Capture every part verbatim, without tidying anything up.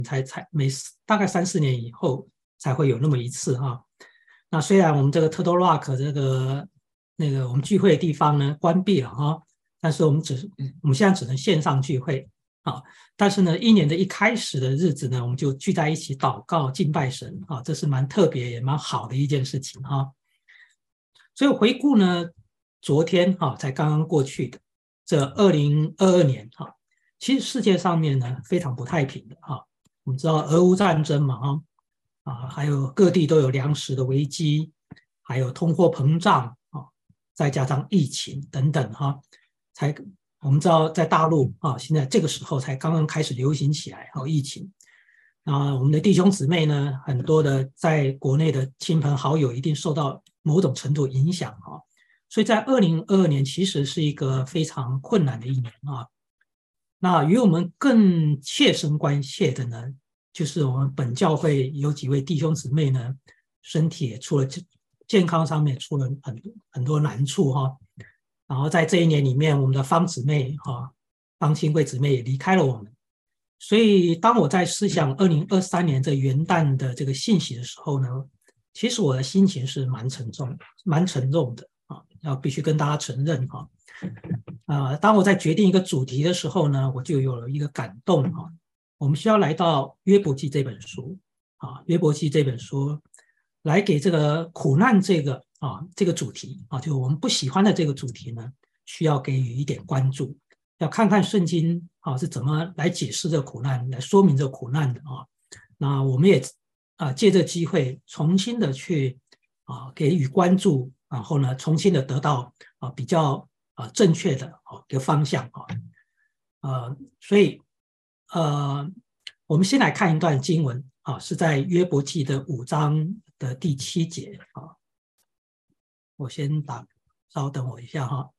才才每大概三四年以后才会有那么一次哈。那虽然我们这个 Turtle Rock 这个那个我们聚会的地方呢关闭了哈，但是我们只是我们现在只能线上聚会啊。但是呢，一年的一开始的日子呢，我们就聚在一起祷告敬拜神啊，这是蛮特别也蛮好的一件事情哈。所以回顾呢，昨天哈才刚刚过去的这二零二二年哈，其实世界上面呢非常不太平的哈。我们知道俄乌战争嘛哈。啊，还有各地都有粮食的危机，还有通货膨胀啊，再加上疫情等等哈，才我们知道在大陆啊，现在这个时候才刚刚开始流行起来，还有疫情啊，我们的弟兄姊妹呢，很多的在国内的亲朋好友一定受到某种程度影响啊，所以在二零二二年其实是一个非常困难的一年啊。那与我们更切身关切的呢，就是我们本教会有几位弟兄姊妹呢，身体也出了健康上面出了很多很多难处哈。然后在这一年里面，我们的方姊妹哈，方清贵姊妹也离开了我们。所以当我在思想二零二三年这元旦的这个信息的时候呢，其实我的心情是蛮沉重、蛮沉重的啊，要必须跟大家承认哈。呃，当我在决定一个主题的时候呢，我就有了一个感动哈。我们需要来到约伯记这本书啊，约伯记这本书来给这个苦难这个啊这个主题啊，就我们不喜欢的这个主题呢，需要给予一点关注，要看看圣经啊是怎么来解释这个苦难，来说明这个苦难的啊。那我们也啊借这机会重新的去啊给予关注，然后呢重新的得到啊比较啊正确的啊一个方向啊，呃，所以。呃，我们先来看一段经文啊，是在约伯记的五章的第七节啊。我先打，稍等我一下哈。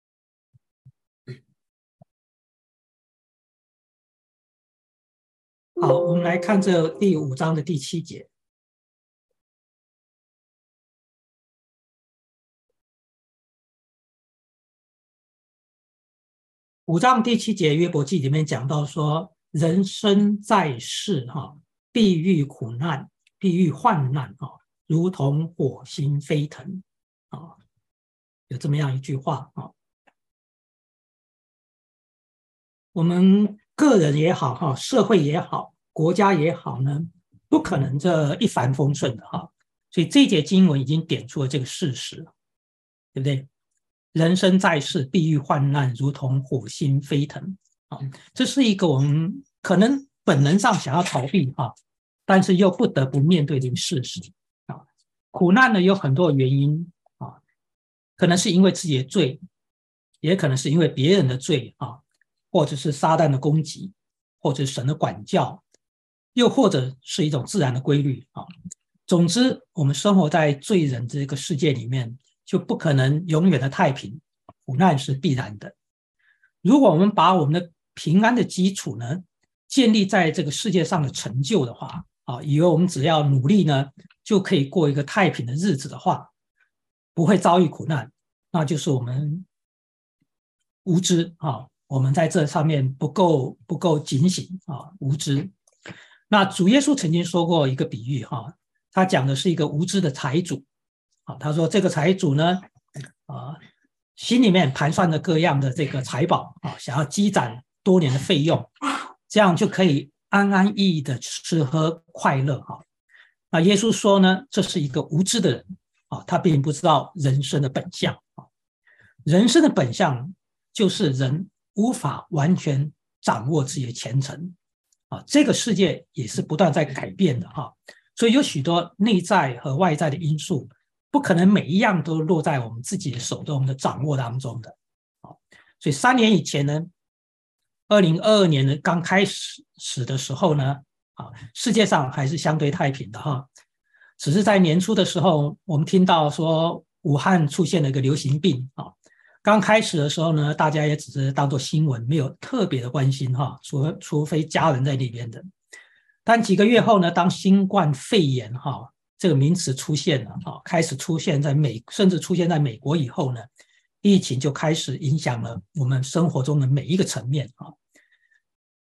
好，我们来看这第五章的第七节。五章第七节约伯记里面讲到说，人生在世哈，必遇苦难，必遇患难哈，如同火星飞腾啊，有这么样一句话啊。我们个人也好哈，社会也好，国家也好呢，不可能这一帆风顺的哈。所以这一节经文已经点出了这个事实，对不对？人生在世，必遇患难，如同火星飞腾啊，这是一个我们可能本能上想要逃避啊，但是又不得不面对的一个事实啊。苦难呢有很多原因啊，可能是因为自己的罪，也可能是因为别人的罪啊，或者是撒旦的攻击，或者是神的管教，又或者是一种自然的规律啊。总之，我们生活在罪人这个世界里面，就不可能永远的太平，苦难是必然的。如果我们把我们的平安的基础呢，建立在这个世界上的成就的话，啊，以为我们只要努力呢，就可以过一个太平的日子的话，不会遭遇苦难，那就是我们无知啊，我们在这上面不够不够警醒啊，无知。那主耶稣曾经说过一个比喻哈，他讲的是一个无知的财主啊，他说这个财主呢，啊，心里面盘算着各样的这个财宝啊，想要积攒多年的费用，这样就可以安安逸逸的吃喝快乐哈。那耶稣说呢，这是一个无知的人啊，他并不知道人生的本相啊，人生的本相就是人无法完全掌握自己的前程啊，这个世界也是不断在改变的哈，所以有许多内在和外在的因素，不可能每一样都落在我们自己的手中的掌握当中的。所以三年以前呢，二零二二年呢刚开始始的时候呢，啊，世界上还是相对太平的哈，只是在年初的时候，我们听到说武汉出现了一个流行病啊。刚开始的时候呢，大家也只是当作新闻，没有特别的关心哈，除除非家人在那边的。但几个月后呢，当新冠肺炎哈这个名词出现了哈，开始出现在美，甚至出现在美国以后呢，疫情就开始影响了我们生活中的每一个层面啊。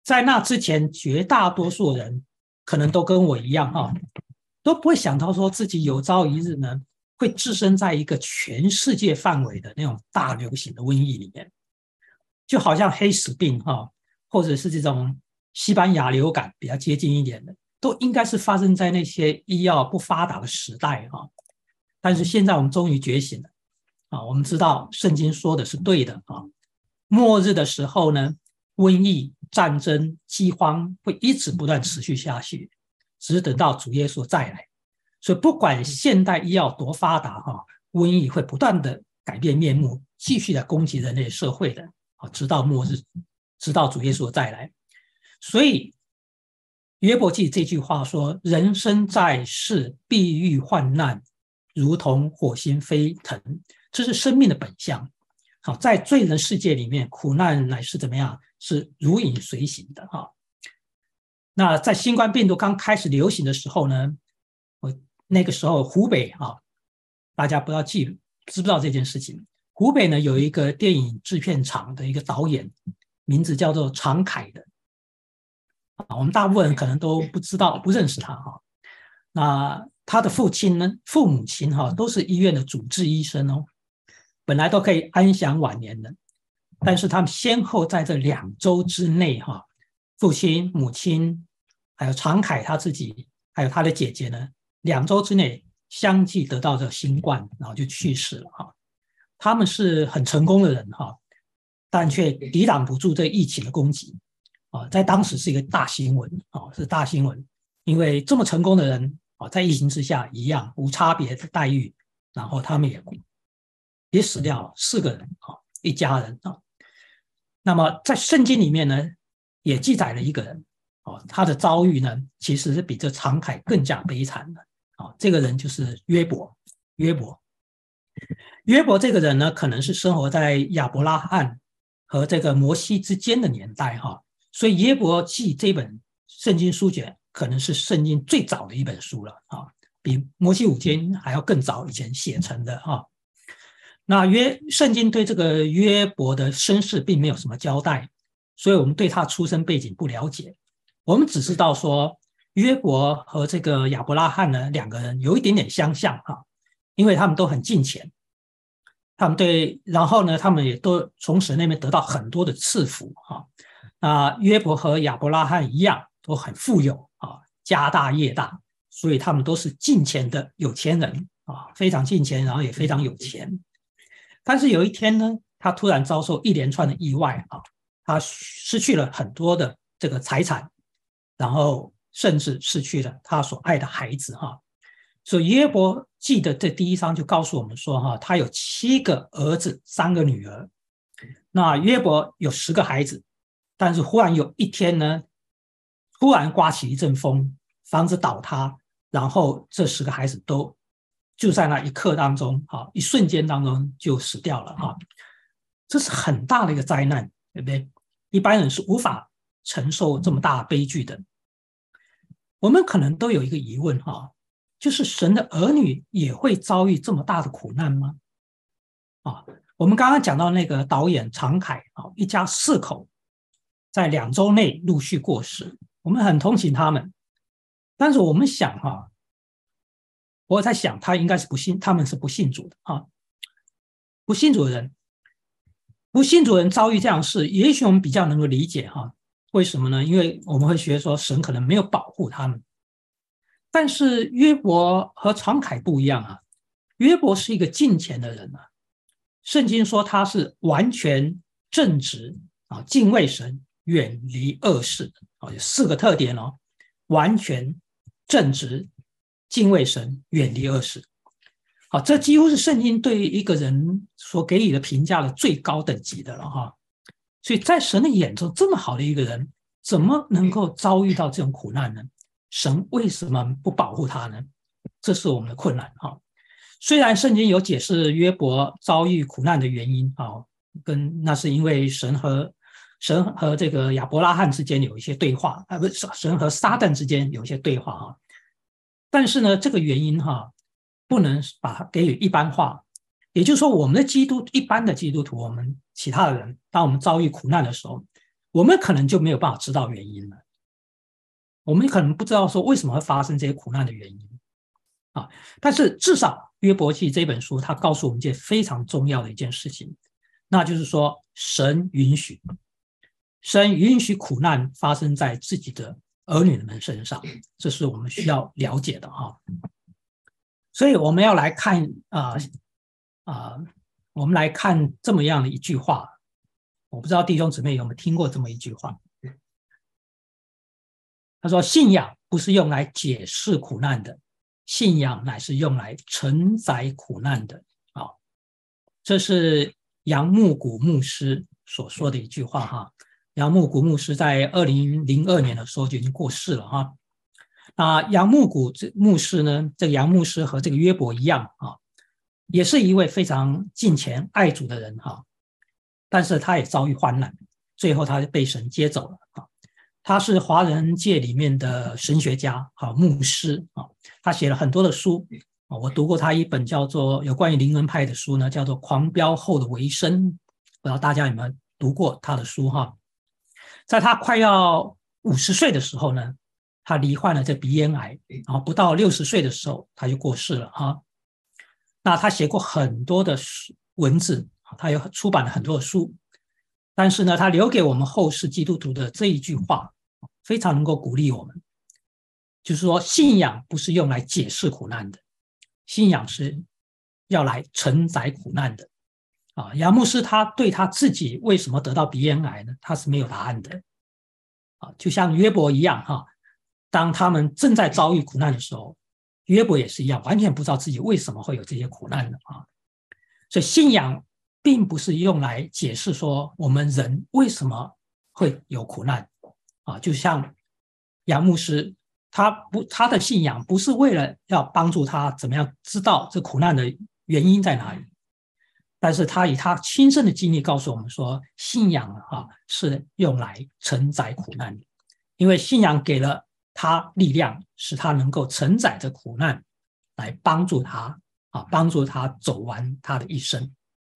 在那之前，绝大多数人可能都跟我一样哈，都不会想到说自己有朝一日呢会置身在一个全世界范围的那种大流行的瘟疫里面，就好像黑死病哈，或者是这种西班牙流感比较接近一点的，都应该是发生在那些医药不发达的时代哈。但是现在我们终于觉醒了啊，我们知道圣经说的是对的啊，末日的时候呢，瘟疫、战争、饥荒会一直不断持续下去，只是等到主耶稣再来。所以不管现代医药多发达哈，瘟疫会不断的改变面目，继续的攻击人类社会的啊，直到末日，直到主耶稣再来。所以约伯记这句话说：“人生在世，必遇患难，如同火星飞腾。”这是生命的本相。好，在罪人世界里面，苦难乃是怎么样？是如影随形的哈。那在新冠病毒刚开始流行的时候呢，我那个时候湖北啊，大家不要记，知不知道这件事情？湖北呢有一个电影制片厂的一个导演，名字叫做常凯的。啊，我们大部分人可能都不知道，不认识他哈。那他的父亲呢，父母亲哈都是医院的主治医生哦，本来都可以安享晚年的，但是他们先后在这两周之内哈，父亲、母亲，还有常凯他自己，还有他的姐姐呢，两周之内相继得到这新冠，然后就去世了哈。他们是很成功的人哈，但却抵挡不住这疫情的攻击啊，在当时是一个大新闻啊，是大新闻，因为这么成功的人啊，在疫情之下一样无差别的待遇，然后他们也也死掉了，四个人啊，一家人啊。那么在圣经里面呢，也记载了一个人哦，他的遭遇呢，其实是比这常凯更加悲惨的啊。这个人就是约伯，约伯。约伯这个人呢，可能是生活在亚伯拉罕和这个摩西之间的年代哈，所以约伯记这本圣经书卷可能是圣经最早的一本书了啊，比摩西五经还要更早以前写成的哈。那约圣经对这个约伯的身世并没有什么交代，所以我们对他出生背景不了解，我们只知道说约伯和这个亚伯拉罕呢两个人有一点点相像哈，因为他们都很敬虔，他们对，然后呢，他们也都从神那边得到很多的赐福哈。那约伯和亚伯拉罕一样，都很富有啊，家大业大，所以他们都是敬虔的有钱人啊，非常敬虔，然后也非常有钱。但是有一天呢，他突然遭受一连串的意外啊，他失去了很多的这个财产，然后甚至失去了他所爱的孩子哈。所以约伯记的这第一章就告诉我们说哈，他有七个儿子，三个女儿。那约伯有十个孩子，但是忽然有一天呢，突然刮起一阵风，房子倒塌，然后这十个孩子都就在那一刻当中哈，一瞬间当中就死掉了哈。这是很大的一个灾难，对不对？一般人是无法承受这么大的悲剧的。我们可能都有一个疑问哈，就是神的儿女也会遭遇这么大的苦难吗？啊，我们刚刚讲到那个导演常凯啊，一家四口在两周内陆续过世，我们很同情他们，但是我们想哈，我在想他应该是不信，他们是不信主的啊，不信主的人，不信主的人遭遇这样的事，也许我们比较能够理解哈。为什么呢？因为我们会觉得说神可能没有保护他们。但是约伯和常凯不一样啊，约伯是一个敬虔的人啊，圣经说他是完全正直啊，敬畏神，远离恶事啊，有四个特点哦，完全正直，敬畏神，远离恶事。好，这几乎是圣经对一个人所给予的评价的最高等级的了哈。所以在神的眼中，这么好的一个人，怎么能够遭遇到这种苦难呢？神为什么不保护他呢？这是我们的困难哈。虽然圣经有解释约伯遭遇苦难的原因啊，跟那是因为神和神和这个亚伯拉罕之间有一些对话，啊，不是神和撒旦之间有一些对话哈。但是呢，这个原因哈，不能把它给予一般化。也就是说，我们的基督一般的基督徒，我们其他的人，当我们遭遇苦难的时候， 我们可能就没有办法知道原因了。我们可能不知道说为什么会发生这些苦难的原因啊，但是至少约伯记这本书它告诉我们一件非常重要的一件事情，那就是说神允许，神允许苦难发生在自己的儿女们身上，这是我们需要了解的哈。所以我们要来看啊啊、呃呃，我们来看这么样的一句话，我不知道弟兄姊妹有没有听过这么一句话。他说：“信仰不是用来解释苦难的，信仰乃是用来承载苦难的。”啊，这是杨牧谷牧师所说的一句话哈。杨牧谷牧师在二零零二年的时候就已经过世了哈。那杨牧谷牧师呢，这个杨牧师和这个约伯一样啊，也是一位非常敬虔爱主的人哈。但是他也遭遇患难，最后他被神接走了啊。他是华人界里面的神学家啊，牧师啊，他写了很多的书啊，我读过他一本叫做有关于灵恩派的书呢，叫做《狂飙后的维生》，不知道大家有没有读过他的书哈？在他快要五十岁的时候呢，他罹患了这鼻咽癌，然后不到六十岁的时候他就过世了哈。那他写过很多的文字，他有出版了很多的书。但是呢，他留给我们后世基督徒的这一句话，非常能够鼓励我们，就是说，信仰不是用来解释苦难的，信仰是要来承载苦难的。啊，杨牧师他对他自己为什么得到鼻咽癌呢？他是没有答案的。啊，就像约伯一样哈，当他们正在遭遇苦难的时候，约伯也是一样，完全不知道自己为什么会有这些苦难的啊。所以信仰并不是用来解释说我们人为什么会有苦难啊，就像杨牧师，他不他的信仰不是为了要帮助他怎么样知道这苦难的原因在哪里，但是他以他亲身的经历告诉我们说，信仰啊是用来承载苦难的，因为信仰给了他力量，使他能够承载着苦难，来帮助他啊，帮助他走完他的一生。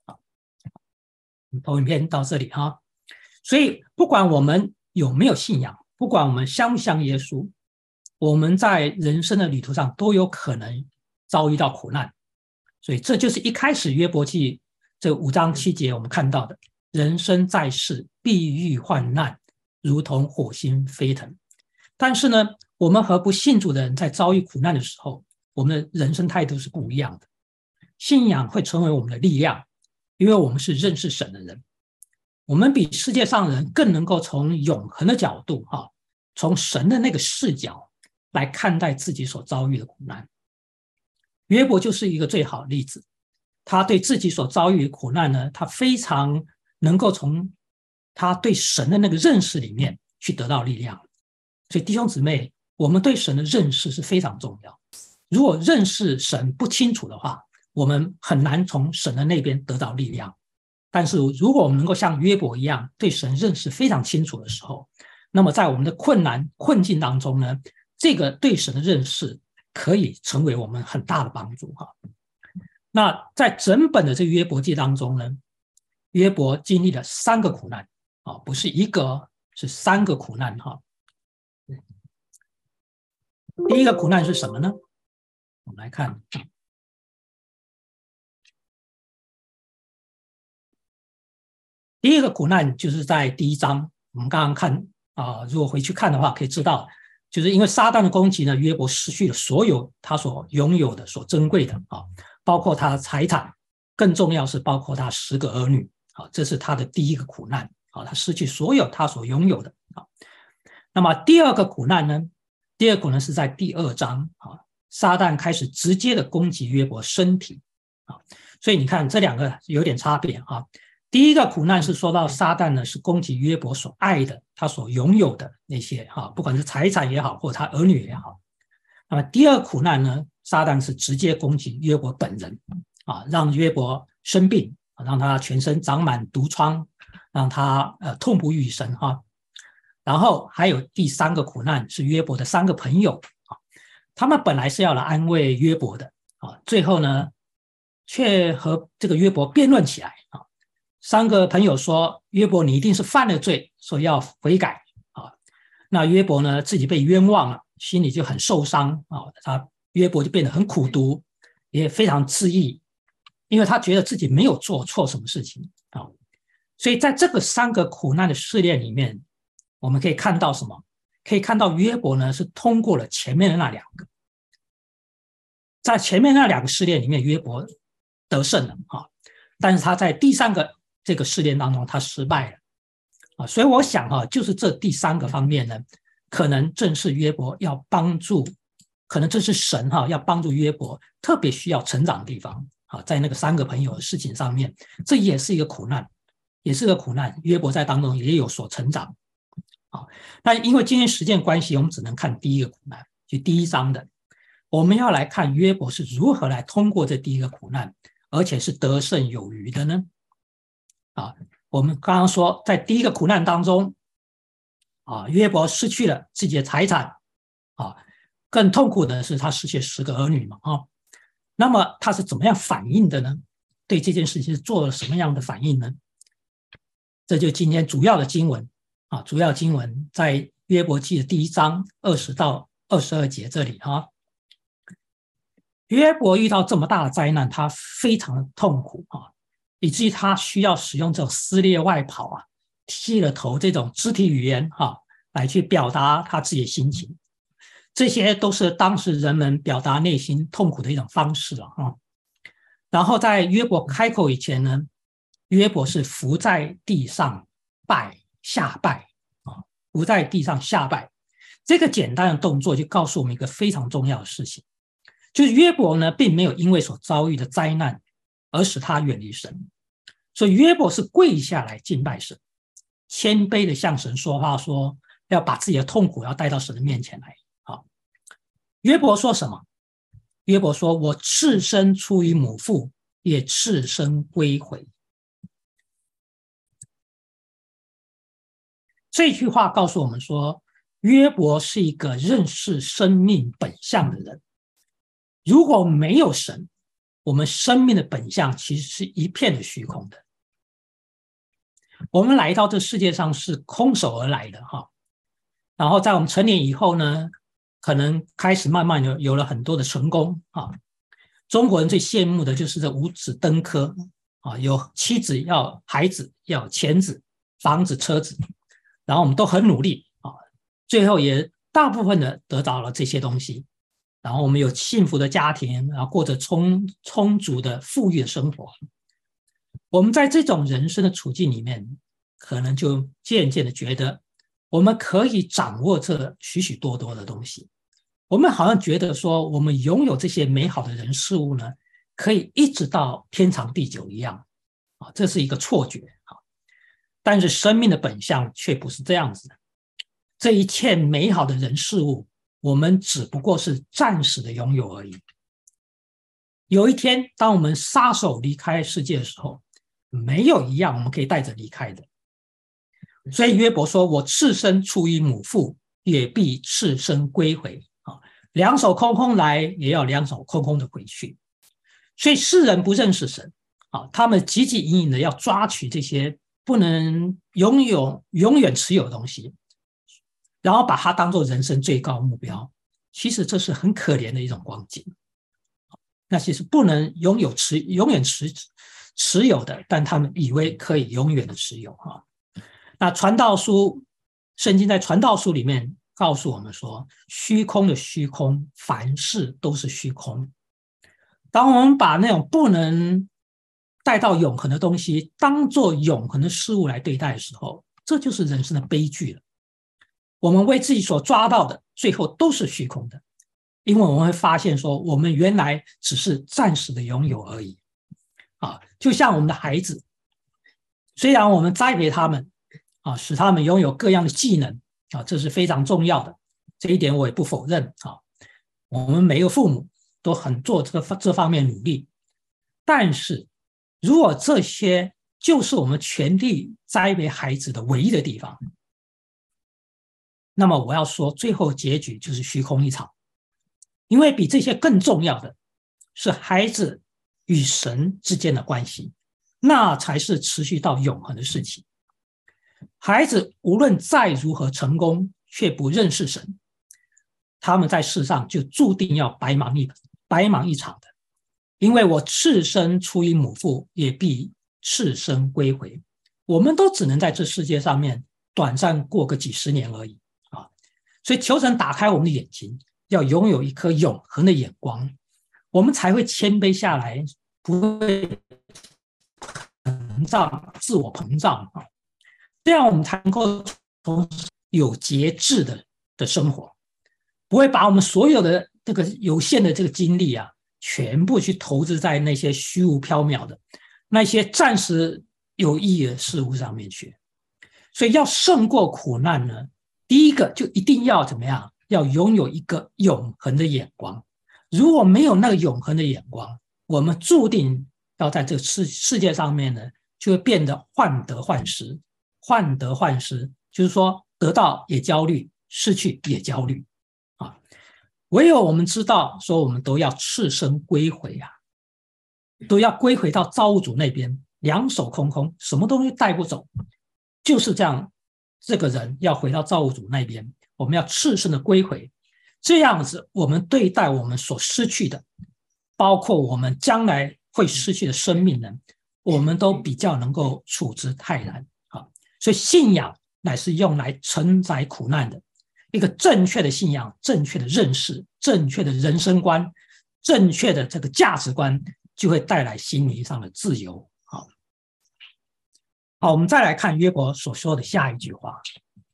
投影片到这里哈，所以不管我们有没有信仰，不管我们相不相耶稣，我们在人生的旅途上都有可能遭遇到苦难。所以这就是一开始约伯记这五章七节我们看到的，人生在世必遇患难，如同火星飞腾。但是呢，我们和不信主的人在遭遇苦难的时候，我们的人生态度是不一样的。信仰会成为我们的力量，因为我们是认识神的人，我们比世界上人更能够从永恒的角度哈，从神的那个视角来看待自己所遭遇的苦难。约伯就是一个最好的例子，他对自己所遭遇的苦难呢，他非常能够从他对神的那个认识里面去得到力量。所以弟兄姊妹，我们对神的认识是非常重要。如果认识神不清楚的话，我们很难从神的那边得到力量。但是如果我们能够像约伯一样对神认识非常清楚的时候，那么在我们的困难困境当中呢，这个对神的认识可以成为我们很大的帮助哈。那在整本的这个约伯记当中呢，约伯经历了三个苦难啊，不是一个，是三个苦难哈。第一个苦难是什么呢？我们来看，第一个苦难就是在第一章，我们刚刚看啊、呃，如果回去看的话，可以知道，就是因为撒旦的攻击呢，约伯失去了所有他所拥有的、所珍贵的啊，包括他的财产，更重要是包括他十个儿女啊，这是他的第一个苦难啊，他失去所有他所拥有的啊。那么第二个苦难呢？第二个苦难是在第二章啊，撒旦开始直接的攻击约伯身体啊，所以你看这两个有点差别啊。第一个苦难是说到撒旦呢是攻击约伯所爱的，他所拥有的那些哈，不管是财产也好，或者他儿女也好。那么第二苦难呢，撒旦是直接攻击约伯本人啊，让约伯生病，让他全身长满毒疮，让他呃痛不欲生哈。然后还有第三个苦难是约伯的三个朋友啊，他们本来是要来安慰约伯的啊，最后呢却和这个约伯辩论起来啊。 三个朋友说约伯你一定是犯了罪，说要悔改啊。那约伯呢自己被冤枉了，心里就很受伤啊。他约伯就变得很苦毒，也非常自义，因为他觉得自己没有做错什么事情啊。所以在这个三个苦难的试炼里面，我们可以看到什么？可以看到约伯呢是通过了前面的那两个，在前面那两个试炼里面，约伯得胜了啊，但是他在第三个这个试炼当中他失败了啊。所以我想啊，就是这第三个方面呢，可能正是约伯要帮助，可能这是神哈、啊、要帮助约伯特别需要成长的地方啊，在那个三个朋友的事情上面，这也是一个苦难，也是个苦难。约伯在当中也有所成长啊。但因为今天时间关系，我们只能看第一个苦难，就第一章的。我们要来看约伯是如何来通过这第一个苦难，而且是得胜有余的呢？啊，我们刚刚说，在第一个苦难当中，啊，约伯失去了自己的财产，啊，更痛苦的是他失去十个儿女嘛，啊，那么他是怎么样反应的呢？对这件事情是做了什么样的反应呢？这就今天主要的经文啊，主要经文在约伯记的第一章二十到二十二节这里啊。约伯遇到这么大的灾难，他非常的痛苦啊，以至于他需要使用这种撕裂外袍啊、剃了头这种肢体语言啊，来去表达他自己的心情。这些都是当时人们表达内心痛苦的一种方式了啊。然后在约伯开口以前呢，约伯是伏在地上拜下拜啊，伏在地上下拜。这个简单的动作就告诉我们一个非常重要的事情。就是约伯呢，并没有因为所遭遇的灾难而使他远离神，所以约伯是跪下来敬拜神，谦卑的向神说话，说要把自己的痛苦要带到神的面前来。好，约伯说什么？约伯说：“我赤身出于母腹，也赤身归回。”这句话告诉我们说，约伯是一个认识生命本相的人。如果没有神，我们生命的本相其实是一片的虚空的。我们来到这世界上是空手而来的哈，然后在我们成年以后呢，可能开始慢慢有有了很多的成功啊。中国人最羡慕的就是这五子登科啊，有妻子要孩子要钱子房子车子，然后我们都很努力啊，最后也大部分的得到了这些东西。然后我们有幸福的家庭，然后过着充充足的富裕的生活。我们在这种人生的处境里面，可能就渐渐的觉得，我们可以掌握这许许多多的东西。我们好像觉得说，我们拥有这些美好的人事物呢，可以一直到天长地久一样啊，这是一个错觉啊。但是生命的本相却不是这样子的，这一切美好的人事物，我们只不过是暂时的拥有而已。有一天，当我们撒手离开世界的时候，没有一样我们可以带着离开的。所以约伯说：“我赤身出于母腹，也必赤身归回。”啊，两手空空来，也要两手空空的回去。所以世人不认识神啊，他们汲汲营营的要抓取这些不能拥有、永远持有的东西。然后把它当作人生最高目标，其实这是很可怜的一种光景。那些是不能拥有持永远持持有的，但他们以为可以永远的持有哈。那传道书，圣经在传道书里面告诉我们说，虚空的虚空，凡事都是虚空。当我们把那种不能带到永恒的东西当作永恒的事物来对待的时候，这就是人生的悲剧了。我们为自己所抓到的，最后都是虚空的，因为我们会发现说，我们原来只是暂时的拥有而已。啊，就像我们的孩子，虽然我们栽培他们，啊，使他们拥有各样的技能，啊，这是非常重要的，这一点我也不否认啊。我们每个父母都很做这个这方面努力，但是如果这些就是我们全力栽培孩子的唯一的地方，那么我要说，最后结局就是虚空一场。因为比这些更重要的是孩子与神之间的关系， 那才是持续到永恒的事情。孩子无论再如何成功，却不认识神，他们在世上就注定要白忙一白忙一场的。因为我赤身出于母腹，也必赤身归回。我们都只能在这世界上面短暂过个几十年而已啊！所以求神打开我们的眼睛，要拥有一颗永恒的眼光，我们才会谦卑下来，不会膨胀、自我膨胀啊！这样我们才能够从有节制的的生活，不会把我们所有的这个有限的这个精力啊，全部去投资在那些虚无缥缈的、那些暂时有意义的事物上面去。所以要胜过苦难呢，第一个就一定要怎么样？要拥有一个永恒的眼光。如果没有那个永恒的眼光，我们注定要在这个世世界上面呢，就会变得患得患失。患得患失就是说，得到也焦虑，失去也焦虑啊。唯有我们知道说，我们都要赤身归回啊，都要归回到造物主那边，两手空空，什么东西带不走。就是这样，这个人要回到造物主那边，我们要赤身的归回。这样子，我们对待我们所失去的，包括我们将来会失去的生命呢，我们都比较能够处之泰然啊。所以信仰乃是用来承载苦难的。一个正确的信仰，正确的认识，正确的人生观，正确的这个价值观，就会带来心灵上的自由。好，好，我们再来看约伯所说的下一句话。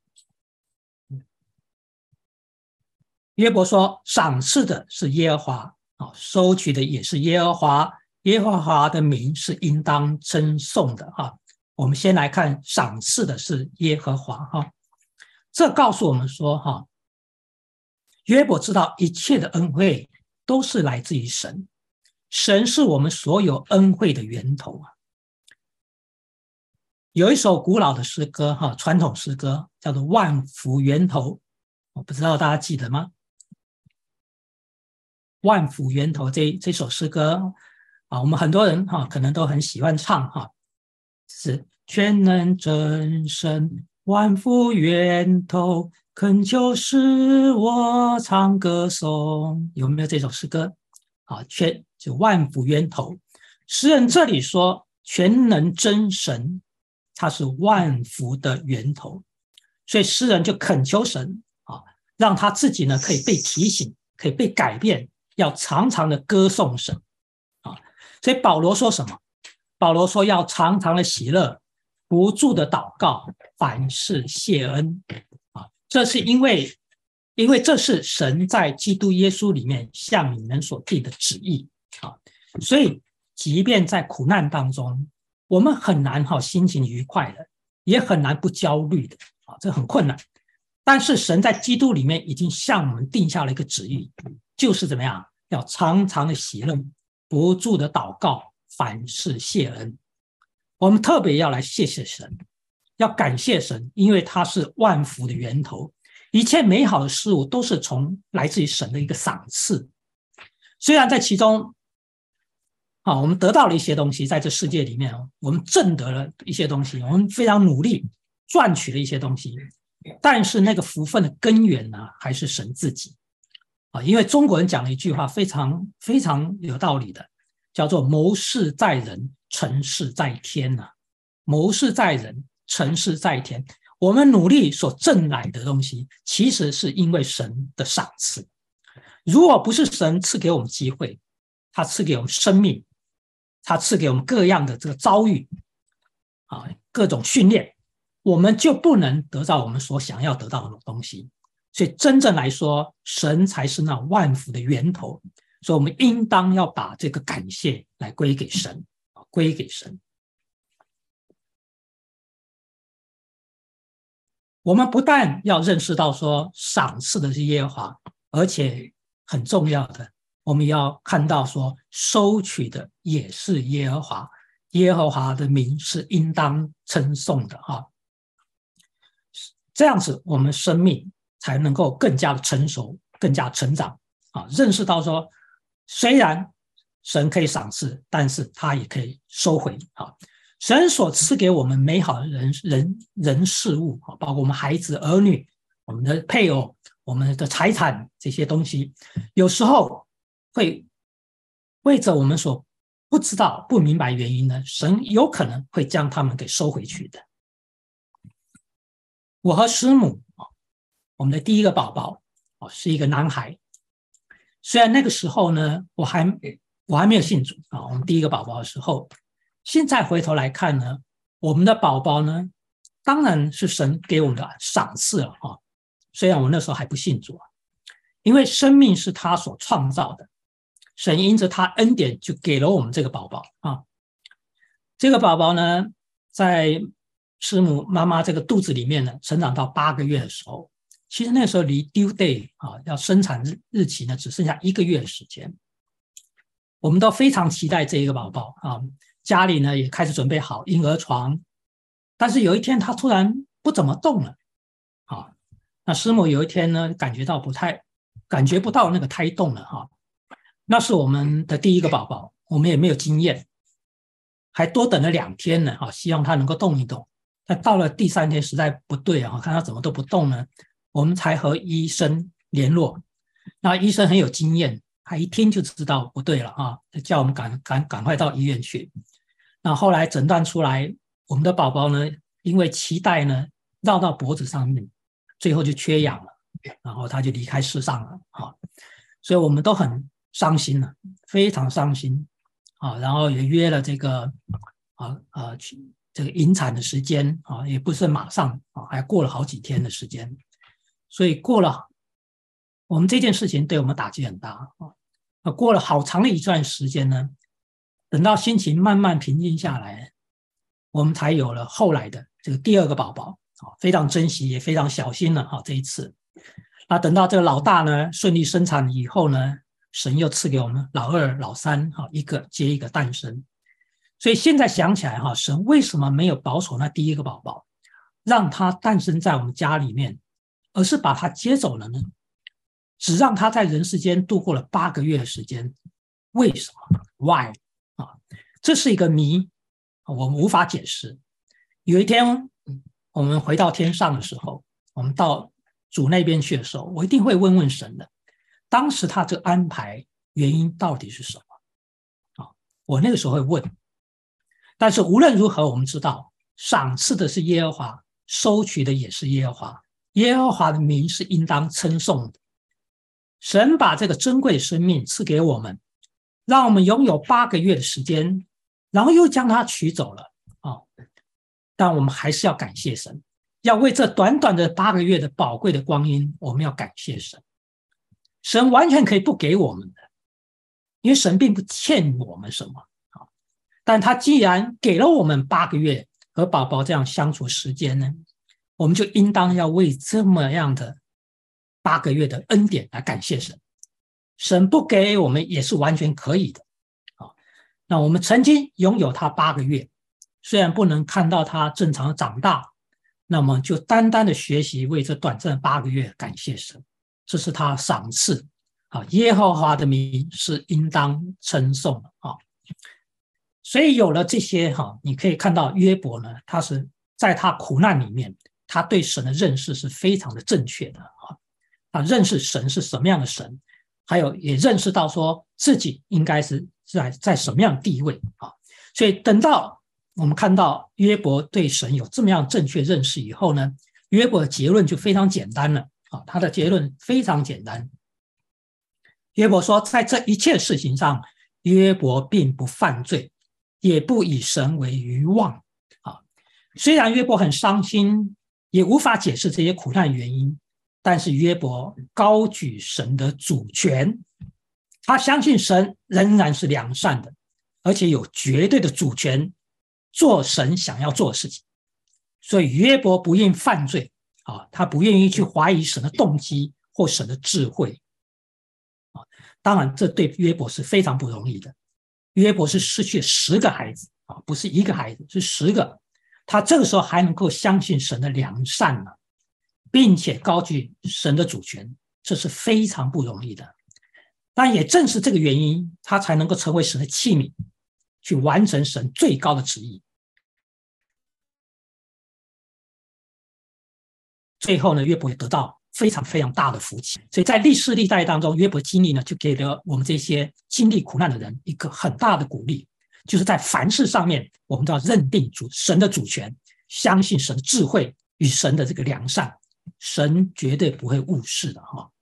约伯说：“赏赐的是耶和华，收取的也是耶和华，耶和华的名是应当称颂的。”哈，我们先来看赏赐的是耶和华。哈，这告诉我们说，哈，约伯知道一切的恩惠都是来自于神，神是我们所有恩惠的源头啊。有一首古老的诗歌，哈，传统诗歌叫做《万福源头》，我不知道大家记得吗？万福源头这这首诗歌啊，我们很多人哈可能都很喜欢唱哈，是全能真神万福源头，恳求使我唱歌颂，有没有这首诗歌？啊，全就万福源头。诗人这里说全能真神，他是万福的源头，所以诗人就恳求神啊，让他自己呢可以被提醒，可以被改变。要常常的歌颂神啊，所以保罗说什么？保罗说要常常的喜乐，不住的祷告，凡事谢恩啊。这是因为，因为这是神在基督耶稣里面向你们所定的旨意啊。所以，即便在苦难当中，我们很难哈心情愉快的，也很难不焦虑的啊，这很困难。但是神在基督里面已经向我们定下了一个旨意，就是怎么样？要常常的喜乐，不住的祷告，凡事谢恩。我们特别要来谢谢神，要感谢神，因为他是万福的源头，一切美好的事物都是从来自于神的一个赏赐。虽然在其中啊，我们得到了一些东西，在这世界里面，我们挣得了一些东西，我们非常努力赚取了一些东西，但是那个福分的根源呢，还是神自己。啊，因为中国人讲了一句话非常非常有道理的，叫做谋事在人，成事在天啊。谋事在人，成事在天。我们努力所挣来的东西，其实是因为神的赏赐。如果不是神赐给我们机会，他赐给我们生命，他赐给我们各样的这个遭遇啊，各种训练，我们就不能得到我们所想要得到的东西。所以真正来说，神才是那万福的源头，所以我们应当要把这个感谢来归给神，归给神。我们不但要认识到说赏赐的是耶和华，而且很重要的，我们要看到说收取的也是耶和华，耶和华的名是应当称颂的哈。这样子，我们生命才能够更加的成熟，更加成长啊！认识到说，虽然神可以赏赐，但是他也可以收回啊。 神所赐给我们美好的人人人事物，包括我们孩子、儿女、我们的配偶、我们的财产这些东西，有时候会为着我们所不知道、不明白原因呢，神有可能会将他们给收回去的。我和师母，我们的第一个宝宝是一个男孩，虽然那个时候呢，我还我还没有信主啊，我们第一个宝宝的时候，现在回头来看呢，我们的宝宝呢，当然是神给我们的赏赐了啊。虽然我那时候还不信主啊，因为生命是他所创造的，神因着他恩典就给了我们这个宝宝啊。这个宝宝呢，在师母妈妈这个肚子里面呢，成长到八个月的时候，其实那时候离 due day 啊，要生产日日期呢，只剩下一个月的时间。我们都非常期待这一个宝宝啊，家里呢也开始准备好婴儿床，但是有一天他突然不怎么动了啊。那师母有一天呢，感觉到不太感觉不到那个胎动了哈。那是我们的第一个宝宝，我们也没有经验，还多等了两天呢哈，希望他能够动一动。但到了第三天实在不对啊，看他怎么都不动呢，我们才和医生联络。那医生很有经验，他一听就知道不对了啊，叫我们赶赶赶快到医院去。那后来诊断出来，我们的宝宝呢，因为脐带呢绕到脖子上面，最后就缺氧了，然后他就离开世上了啊。所以我们都很伤心了，非常伤心啊。然后也约了这个啊啊去这个引产的时间啊，也不是马上啊，还过了好几天的时间。所以过了，我们这件事情对我们打击很大啊。过了好长的一段时间呢，等到心情慢慢平静下来，我们才有了后来的这个第二个宝宝啊，非常珍惜，也非常小心了啊。这一次，那等到这个老大呢顺利生产以后呢，神又赐给我们老二、老三啊，一个接一个诞生。所以现在想起来哈，神为什么没有保守那第一个宝宝，让他诞生在我们家里面，而是把他接走了呢？只让他在人世间度过了八个月的时间，为什么 ？Why 啊？这是一个谜，我们无法解释。有一天我们回到天上的时候，我们到主那边去的时候，我一定会问问神的，当时他这个安排原因到底是什么？啊，我那个时候会问。但是无论如何，我们知道赏赐的是耶和华，收取的也是耶和华，耶和华的名是应当称颂的。神把这个珍贵的生命赐给我们，让我们拥有八个月的时间，然后又将它取走了啊！但我们还是要感谢神，要为这短短的八个月的宝贵的光阴，我们要感谢神。神完全可以不给我们的，因为神并不欠我们什么啊。但他既然给了我们八个月和宝宝这样相处时间呢，我们就应当要为这么样的八个月的恩典来感谢神。神不给我们也是完全可以的啊。那我们曾经拥有他八个月，虽然不能看到他正常长大，那么就单单的学习为这短暂的八个月感谢神，这是他赏赐啊。耶和华的名是应当称颂的啊。所以有了这些哈，你可以看到约伯呢，他是在他苦难里面，他对神的认识是非常的正确的啊。他认识神是什么样的神，还有也认识到说自己应该是在在什么样的地位啊。所以等到我们看到约伯对神有这么样正确认识以后呢，约伯的结论就非常简单了啊。他的结论非常简单，约伯说，在这一切事情上，约伯并不犯罪，也不以神为愚妄啊。虽然约伯很伤心，也无法解释这些苦难原因，但是约伯高举神的主权，他相信神仍然是良善的，而且有绝对的主权做神想要做的事情。所以约伯不愿犯罪啊，他不愿意去怀疑神的动机或神的智慧啊。当然这对约伯是非常不容易的。约伯是失去十个孩子啊，不是一个孩子，是十个。他这个时候还能够相信神的良善呢，并且高举神的主权，这是非常不容易的。但也正是这个原因，他才能够成为神的器皿，去完成神最高的旨意。 最后呢，约伯也得到非常非常大的福气。所以在历世历代当中，约伯经历呢，就给了我们这些经历苦难的人一个很大的鼓励，就是在凡事上面，我们都要认定主神的主权，相信神的智慧与神的这个良善，神绝对不会误事的哈。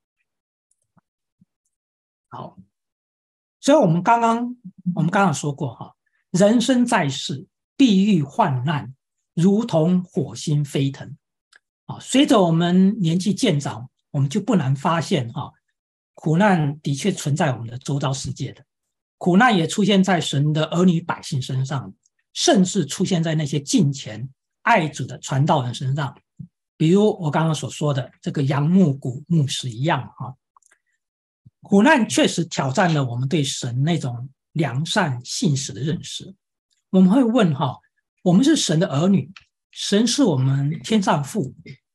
好，所以我们刚刚我们刚刚说过哈，人生在世，必遇患难，如同火星飞腾。啊，随着我们年纪渐长，我们就不难发现哈，苦难的确存在我们的周遭世界的，苦难也出现在神的儿女百姓身上，甚至出现在那些敬虔爱主的传道人身上，比如我刚刚所说的这个杨牧谷牧师一样哈。苦难确实挑战了我们对神那种良善信实的认识。我们会问哈，我们是神的儿女，神是我们天上父，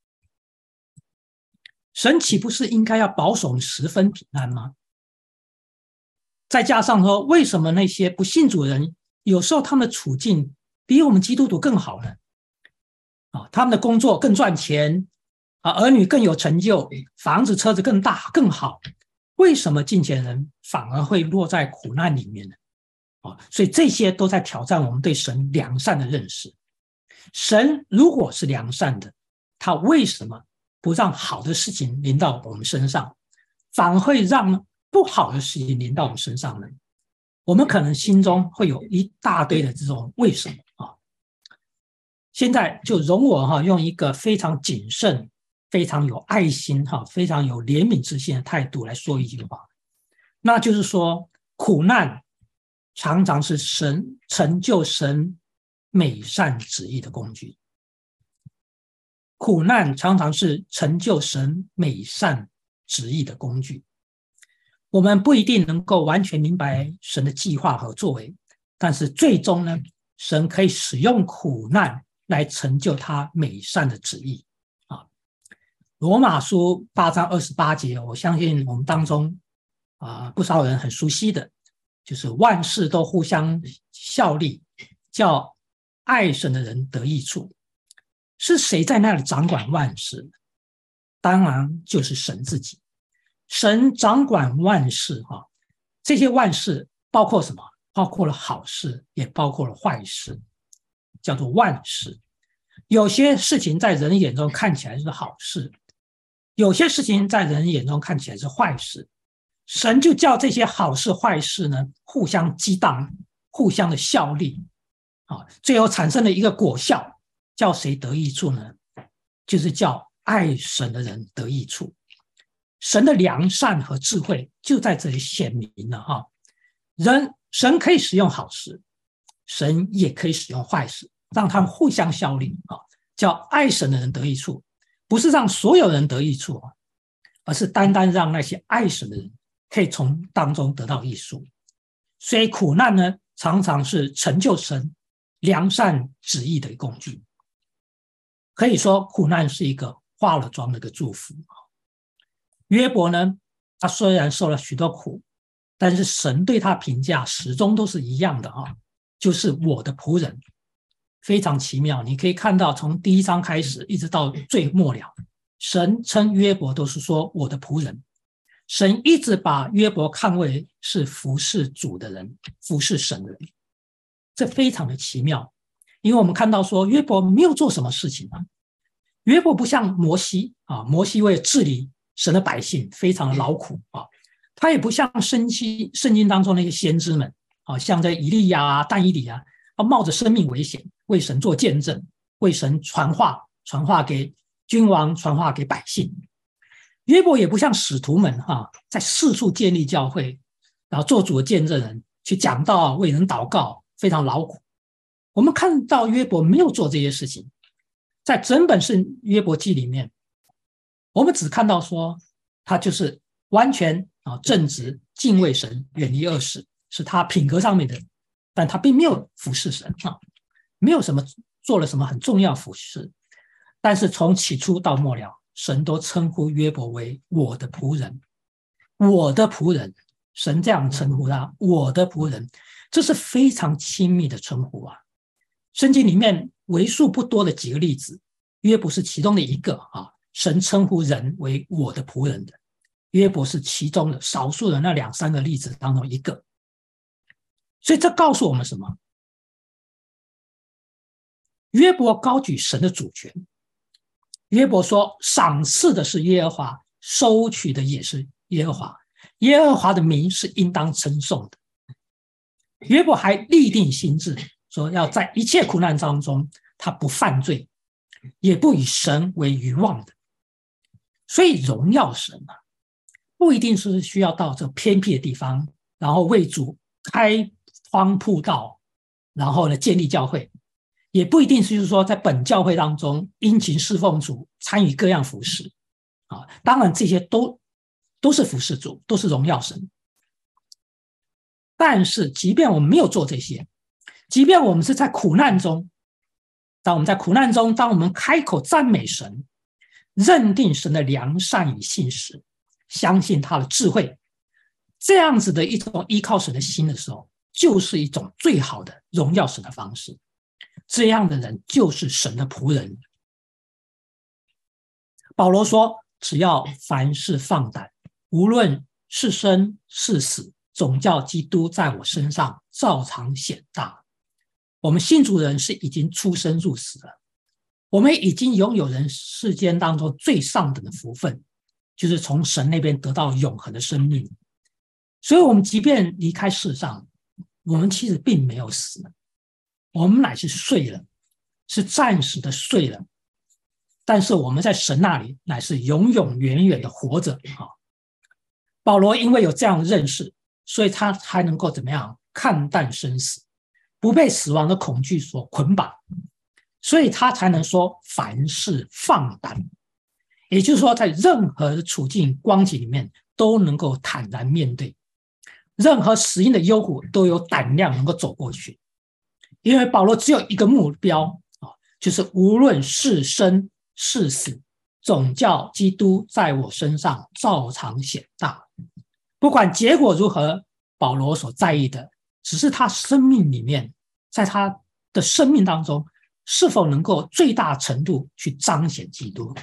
神岂不是应该要保守我们十分平安吗？再加上说，为什么那些不信主的人，有时候他们的处境比我们基督徒更好呢？啊，他们的工作更赚钱，啊，儿女更有成就，房子车子更大更好，为什么敬虔人反而会落在苦难里面呢？啊，所以这些都在挑战我们对神良善的认识。神如果是良善的，他为什么不让好的事情临到我们身上，反而会让不好的事情临到我们身上呢？我们可能心中会有一大堆的这种为什么啊。现在就容我哈用一个非常谨慎、非常有爱心哈、非常有怜悯之心的态度来说一句话，那就是说，苦难常常是神成就神美善旨意的工具。苦难常常是成就神美善旨意的工具。我们不一定能够完全明白神的计划和作为，但是最终呢，神可以使用苦难来成就他美善的旨意。啊，罗马书八章二十八节，我相信我们当中啊不少人很熟悉的，就是万事都互相效力，叫爱神的人得益处。是谁在那里掌管万事？当然就是神自己。神掌管万事哈，这些万事包括什么？包括了好事，也包括了坏事，叫做万事。有些事情在人眼中看起来是好事，有些事情在人眼中看起来是坏事。神就叫这些好事坏事呢互相激荡，互相的效力，啊，最后产生了一个果效，叫谁得益处呢？就是叫爱神的人得益处。神的良善和智慧就在这里显明了哈。人神可以使用好事，神也可以使用坏事，让他们互相效力啊，叫爱神的人得益处，不是让所有人得益处啊，而是单单让那些爱神的人可以从当中得到益处。所以苦难呢，常常是成就神良善旨意的工具。可以说，苦难是一个化了妆的一个祝福。约伯呢，他虽然受了许多苦，但是神对他评价始终都是一样的啊，就是我的仆人。非常奇妙，你可以看到从第一章开始一直到最末了，神称约伯都是说我的仆人。神一直把约伯看为是服侍主的人，服侍神的人，这非常的奇妙。因为我们看到说约伯没有做什么事情啊，约伯不像摩西啊，摩西为治理神的百姓非常的劳苦啊，他也不像圣经圣经当中那些先知们啊，像在以利亚啊、但以理啊，要冒着生命危险为神做见证，为神传话，传话给君王，传话给百姓。约伯也不像使徒们哈，在四处建立教会，然后做主的见证人，去讲道、为人祷告，非常劳苦。我们看到约伯没有做这些事情，在整本圣约伯记里面，我们只看到说他就是完全啊正直、敬畏神、远离恶事，是他品格上面的，但他并没有服侍神啊，没有什么做了什么很重要服侍。但是从起初到末了，神都称呼约伯为我的仆人，我的仆人，神这样称呼他，我的仆人，这是非常亲密的称呼啊。圣经里面为数不多的几个例子，约伯是其中的一个啊， 神称呼人为我的仆人的。约伯是其中的少数的那两三个例子当中一个。所以这告诉我们什么？约伯高举神的主权。约伯说，赏赐的是耶和华，收取的也是耶和华，耶和华的名是应当称颂的。约伯还立定心志，说要在一切苦难当中，他不犯罪，也不以神为愚妄的。所以荣耀神啊，不一定是需要到这偏僻的地方，然后为主开荒铺道，然后呢建立教会，也不一定是说在本教会当中殷勤侍奉主，参与各样服事啊。当然这些都都是服事主，都是荣耀神。但是即便我们没有做这些，即便我们是在苦难中，当我们在苦难中，当我们开口赞美神，认定神的良善与信实，相信他的智慧，这样子的一种依靠神的心的时候，就是一种最好的荣耀神的方式。这样的人就是神的仆人。保罗说，只要凡事放胆，无论是生是死，总叫基督在我身上照常显大。我们信主人是已经出生入死了，我们已经拥有人世间当中最上等的福分，就是从神那边得到永恒的生命。所以我们即便离开世上，我们其实并没有死，我们乃是睡了，是暂时的睡了，但是我们在神那里乃是永永远远的活着。保罗因为有这样的认识，所以他才能够怎么样看淡生死，不被死亡的恐惧所捆绑，所以他才能说凡事放胆。也就是说，在任何处境光景里面都能够坦然面对，任何死荫的幽谷都有胆量能够走过去。因为保罗只有一个目标，就是无论是生是死，总叫基督在我身上照常显大。不管结果如何，保罗所在意的只是他生命里面，在他的生命当中是否能够最大程度去彰显基督。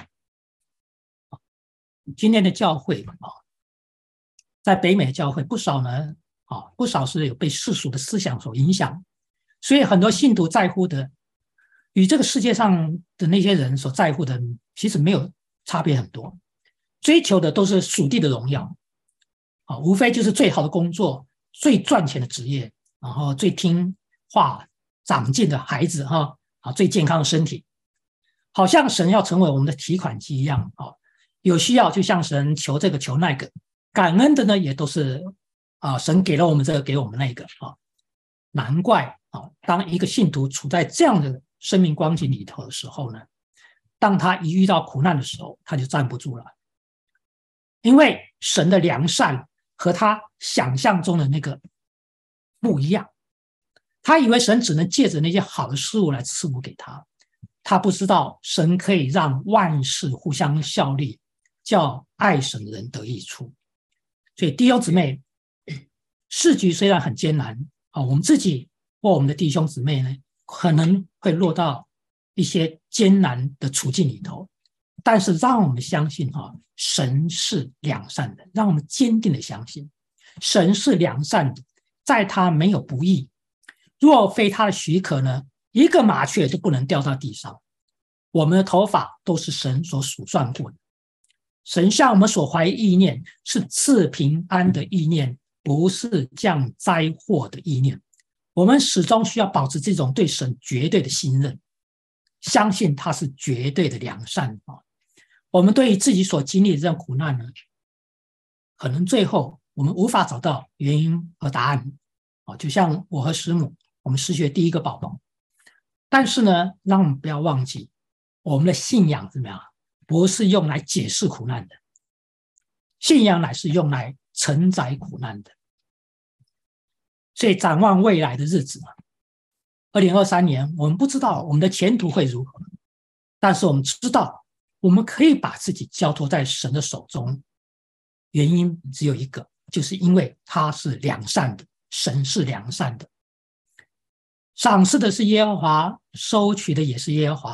今天的教会在北美教会不少呢，不少是有被世俗的思想所影响，所以很多信徒在乎的与这个世界上的那些人所在乎的其实没有差别很多，追求的都是属地的荣耀，无非就是最好的工作，最赚钱的职业，然后最听话长进的孩子，最健康的身体，好像神要成为我们的提款机一样，有需要就向神求这个求那个，感恩的呢也都是神给了我们这个给我们那个。难怪当一个信徒处在这样的生命光景里头的时候呢，当他一遇到苦难的时候，他就站不住了。因为神的良善和他想象中的那个不一样，他以为神只能借着那些好的事物来赐福给他，他不知道神可以让万事互相效力，叫爱神的人得益处。所以弟兄姊妹，世局虽然很艰难，我们自己或我们的弟兄姊妹呢，可能会落到一些艰难的处境里头，但是让我们相信神是良善的，让我们坚定的相信神是良善的，在他没有不义，若非他的许可呢，一个麻雀都不能掉到地上。我们的头发都是神所数算过的，神向我们所怀意念是赐平安的意念，不是降灾祸的意念。我们始终需要保持这种对神绝对的信任，相信他是绝对的良善。我们对于自己所经历的这种苦难呢，可能最后我们无法找到原因和答案，就像我和师母，我们失去第一个宝宝。但是呢，让我们不要忘记，我们的信仰怎么样？不是用来解释苦难的，信仰乃是用来承载苦难的。所以展望未来的日子，二零二三年我们不知道我们的前途会如何，但是我们知道我们可以把自己交托在神的手中，原因只有一个，就是因为他是良善的，神是良善的。赏赐的是耶和华，收取的也是耶和华，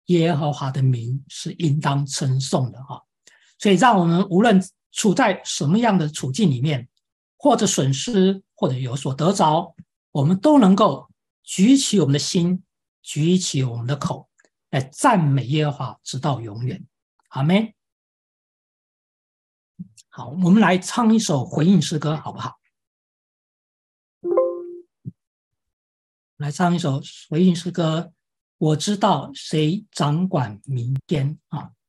耶和华的名是应当称颂的哈。所以让我们无论处在什么样的处境里面，或者损失，或者有所得着，我们都能够举起我们的心，举起我们的口，来赞美耶和华，直到永远。阿们。好，我们来唱一首回应诗歌，好不好？来唱一首回应诗歌。我知道谁掌管明天啊？